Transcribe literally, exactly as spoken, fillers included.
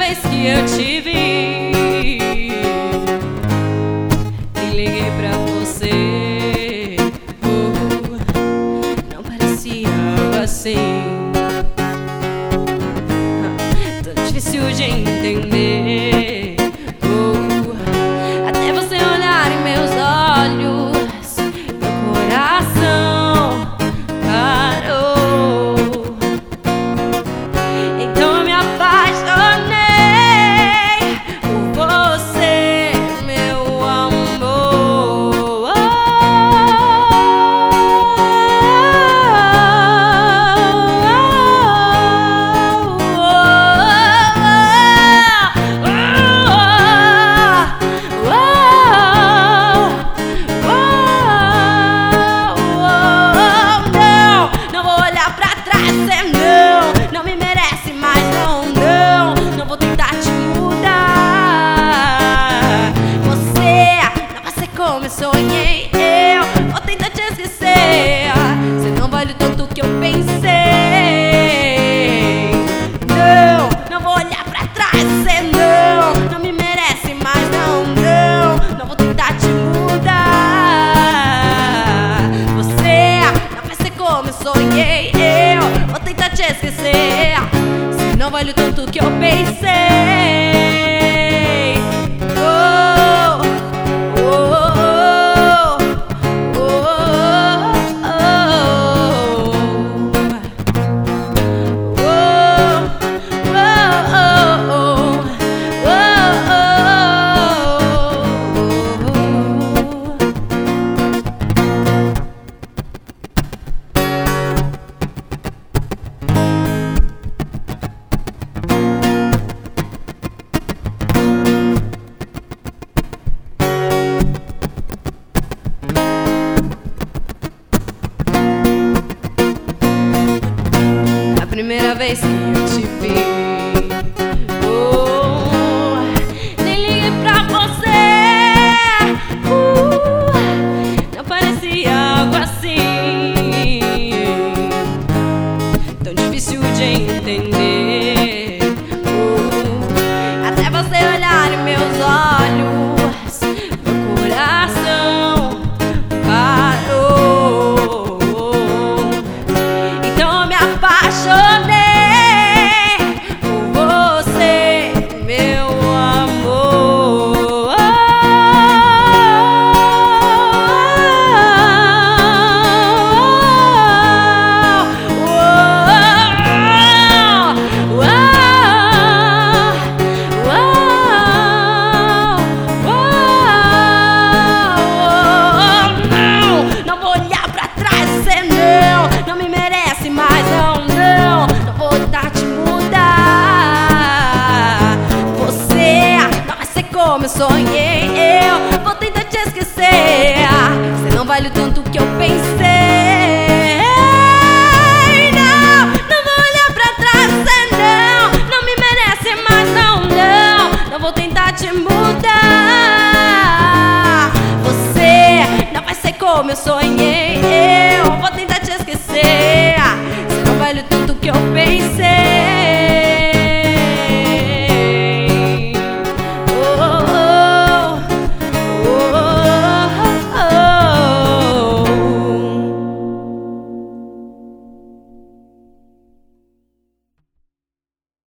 vez que eu te vi, e liguei pra você, oh, não parecia algo assim, tão difícil de entender, oh, até você olhar em meus olhos, meu coração parou. Então eu me apaixonei por você, meu amor. Não, não vou olhar pra trás, cê não, não me merece mais, não, não, não vou tentar te mudar. Você não vai ser como eu sonhei, eu vou tentar te esquecer. Você não vale o tanto que eu pensei. Não, não vou olhar pra trás, cê não, não me merece mais, não, não, não vou tentar te mudar. Você não vai ser como eu sonhei, eu vou tentar te esquecer. Você não vale o tanto que eu pensei. Oh, oh, oh, oh, oh, a primeira vez que eu te vi, oh, nem liguei pra você, uh, não parecia algo assim, tão difícil de entender, uh, até você olhar em meus olhos, meu coração parou. Então eu me apaixonei por você, meu amor. Não, não vou olhar pra trás, cê não, não me merece mais, não, não, não vou tentar te mudar. Você não vai ser como eu sonhei, eu vou tentar te esquecer. Você não vale o tanto que eu pensei. Não, não vou olhar pra trás, cê não, não me merece mais, não, não, não vou tentar te mudar. Você não vai ser como eu sonhei.